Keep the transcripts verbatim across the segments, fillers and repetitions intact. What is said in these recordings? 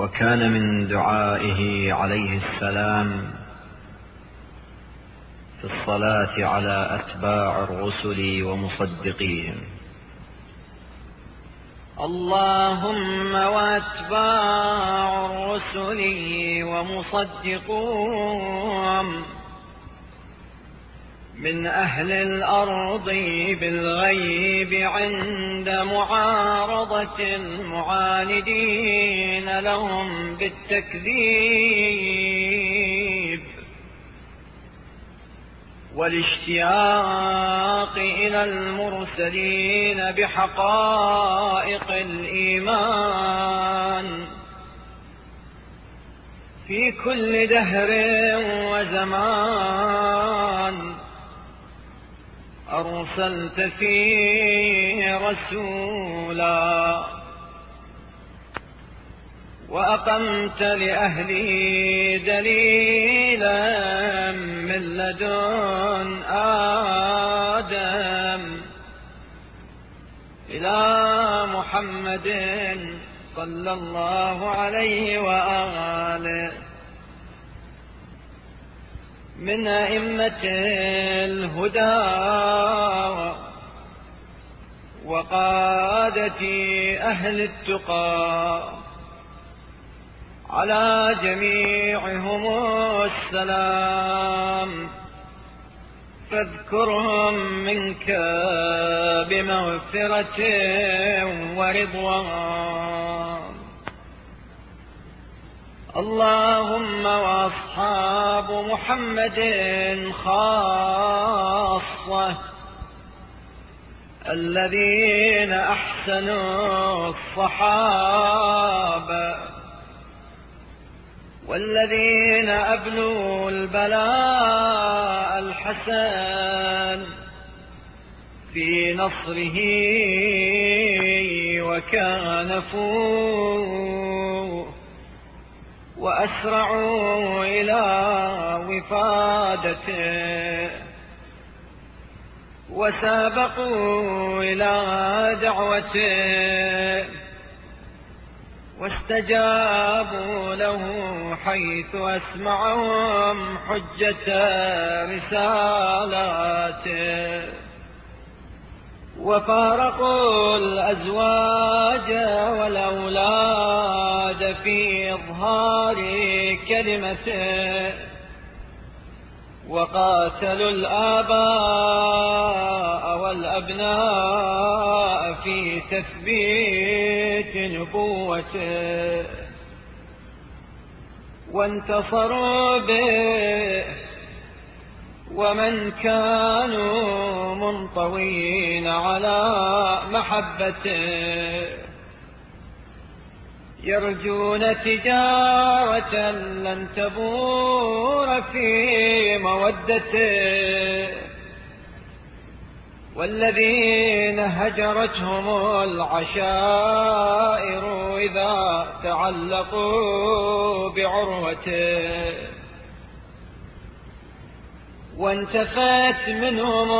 وكان من دعائه عليه السلام في الصلاة على أتباع الرسل ومصدقيهم: اللهم وأتباع الرسل ومصدقوهم من أهل الأرض بالغيب عند معارضة المعاندين لهم بالتكذيب والاشتياق إلى المرسلين بحقائق الإيمان في كل دهر وزمان أرسلت فيه رسولا وأقمت لأهله دليلا من لدن آدم إلى محمد صلى الله عليه وآله من أئمة الهدى وقادة أهل التقى، على جميعهم السلام، فاذكرهم منك بمغفرة ورضوان. اللهم وأصحاب محمد خاصة الذين أحسنوا الصحابة والذين أبلوا البلاء الحسن في نصره وكانفوه وأسرعوا إلى وفادته وسابقوا إلى دعوته واستجابوا له حيث أسمعهم حجة رسالاته وفارقوا الأزواج والأولاد في إظهار كلمته وقاتلوا الآباء والأبناء في تثبيت نبوته وانتصروا به، ومن كانوا منطوين على محبته يرجون تجارة لن تبور في مودته، والذين هجرتهم العشائر إذا تعلقوا بعروته وانتفت منهم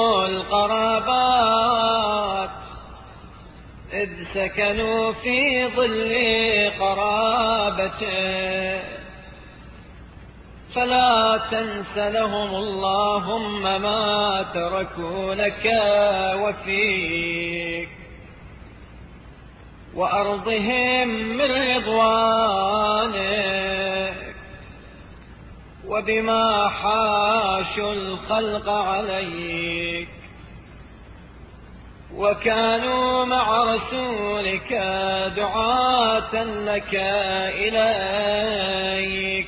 القرابات إذ سكنوا في ظل قرابته، فلا تنس لهم اللهم ما تركوا لك وفيك، وأرضهم من رضوانك وبما حاشوا الخلق عليك، وكانوا مع رسولك دعاة لك إليك،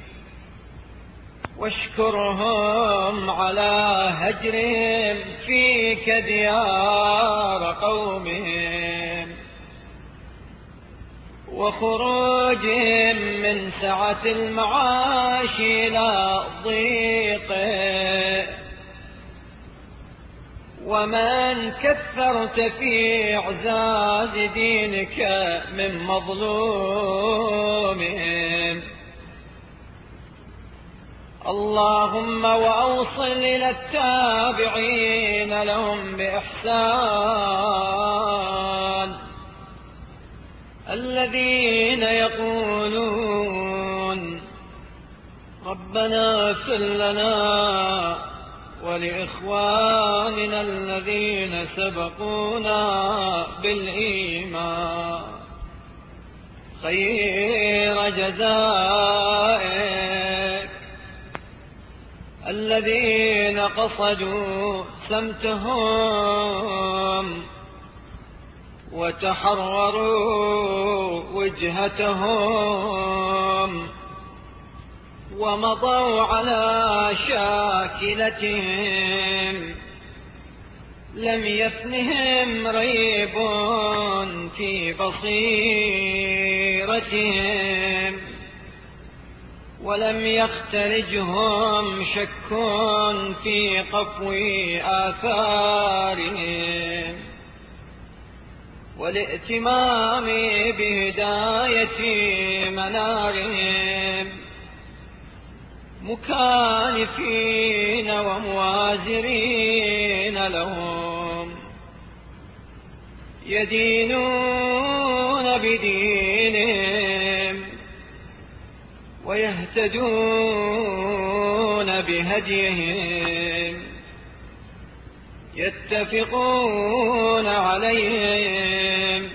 واشكرهم على هجرهم فيك ديار قومهم وخروجهم من سعة المعاش إلى ضيقه، ومن كثرت في إعزاز دينك من مظلومهم. اللهم وأوصل إلى التابعين لهم بإحسان الذين يقولون ربنا اغفر لنا ولإخواننا الذين سبقونا بالإيمان خير جزائك، الذين قصدوا سمتهم وتحرروا وجهتهم ومضوا على شاكلتهم، لم يفنهم ريب في بصيرتهم، ولم يختلجهم شك في قفو آثارهم، والائتمام بهداية منارهم، مكانفين وموازرين لهم، يدينون بدينهم ويهتدون بهديهم، يتفقون عليهم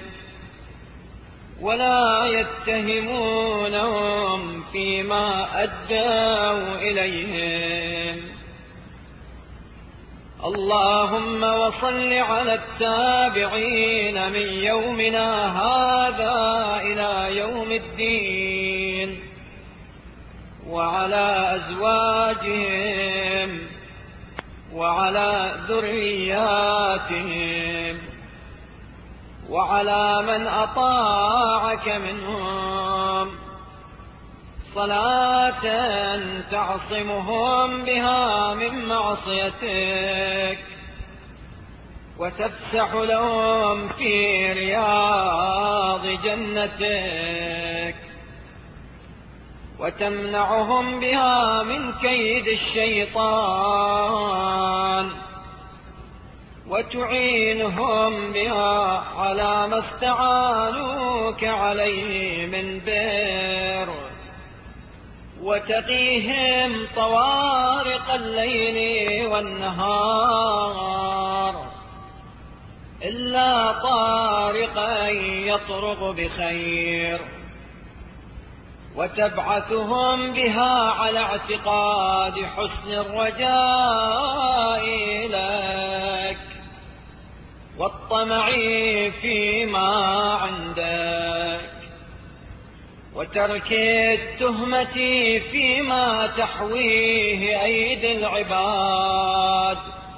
ولا يتهمونهم فيما أدوا إليهم. اللهم وصل على التابعين من يومنا هذا إلى يوم الدين، وعلى أزواجهم وعلى ذرياتهم وعلى من أطاعك منهم، صلاة تعصمهم بها من معصيتك، وتفسح لهم في رياض جنتك، وتمنعهم بها من كيد الشيطان، وتعينهم بها على ما استعانوك عليه من بر، وتقيهم طوارق الليل والنهار إلا طارقا يطرق بخير، وتبعثهم بها على اعتقاد حسن الرجاء لك والطمع فيما عندك، وترك التهمة فيما تحويه أيدي العباد،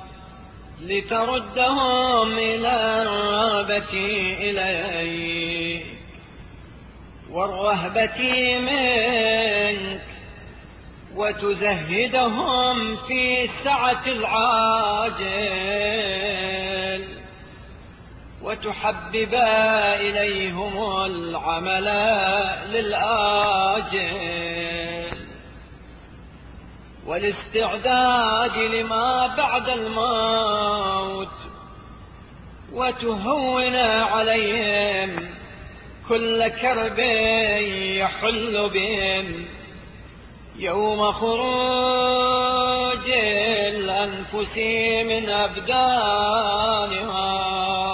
لتردهم إلى الرغبة إليك والرهبة منك، وتزهدهم في سعة العاجل، وتحبب إليهم العمل للآجل، والاستعداد لما بعد الموت، وتهون عليهم كل كرب يحل بهم يوم خروج الأنفس من أبدانها،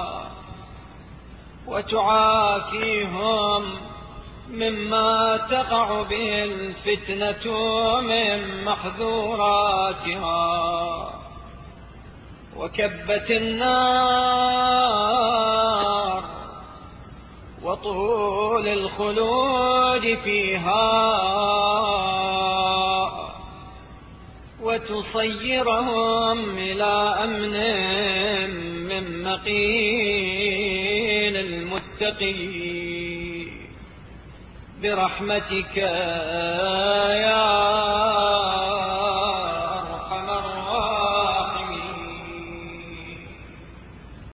وتعافيهم مما تقع به الفتنة من محذوراتها، وكبت النار وطول الخلود فيها، وتصيرهم إلى أمن من مقيل المتقين برحمتك يا